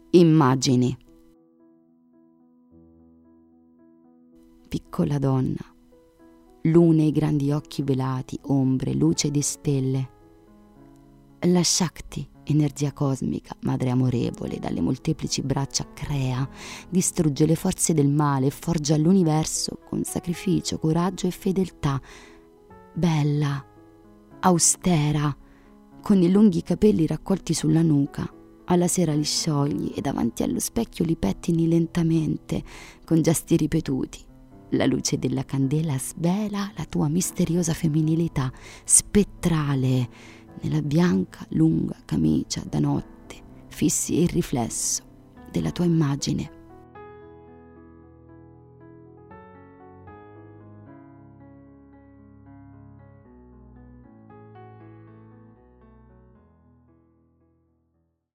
Immagini. Piccola donna, lune e grandi occhi velati, ombre, luce di stelle. La Shakti, energia cosmica, madre amorevole, dalle molteplici braccia crea, distrugge le forze del male e forgia l'universo con sacrificio, coraggio e fedeltà. Bella, austera, con i lunghi capelli raccolti sulla nuca. Alla sera li sciogli e davanti allo specchio li pettini lentamente, con gesti ripetuti. La luce della candela svela la tua misteriosa femminilità, spettrale, nella bianca lunga camicia da notte, fissi il riflesso della tua immagine.